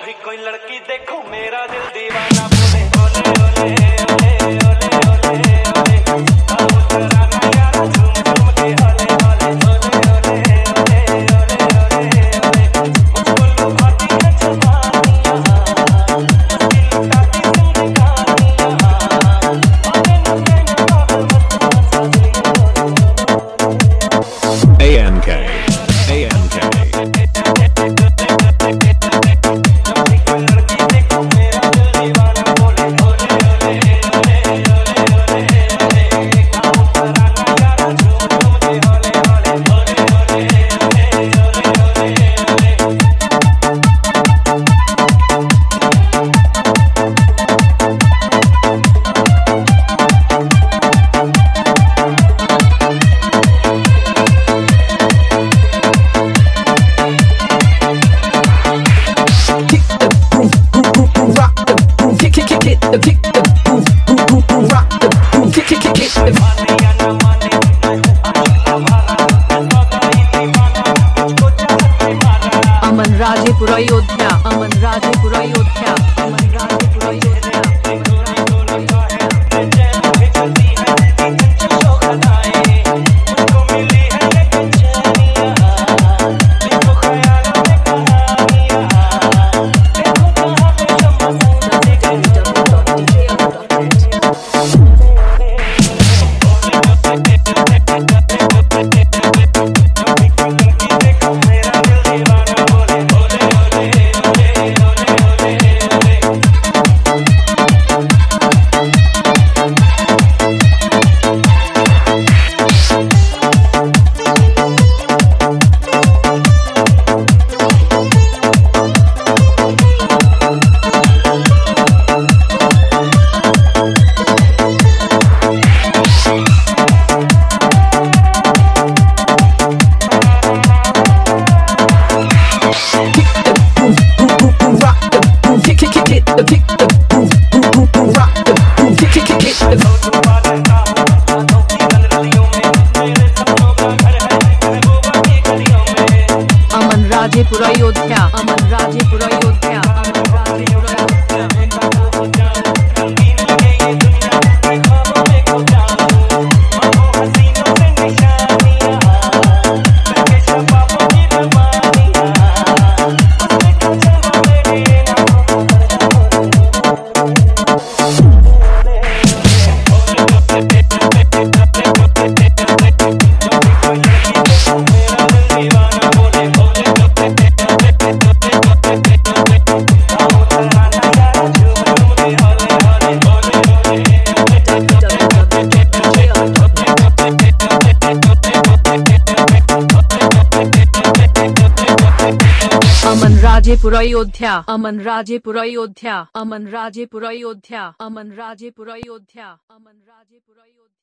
भी कोई लड़की देखो मेरा दिल दीवाना बोले ओले ओले ओले ओले ओले आओ जरा ना यार झूम झूम के ओले ओले ओले ओले ओले ओले ओले मुझको लुभाती है जवानियां दिल लुटाती तुमने कहानियां आने न कहने पागल मत ANK ANK अमन राजेपुर अयोध्या अमन राजेपुर अयोध्या अमन राजेपुर अयोध्या अमन राजेपुर अयोध्या अमन राजेपुर अयोध्या अमन राजेपुर अमन राजेपुर अयोध्या अमन राजेपुर अयोध्या अमन राजेपुर अयोध्या अमन राजेपुर अयोध्या अमन राजेपुर अयोध्या।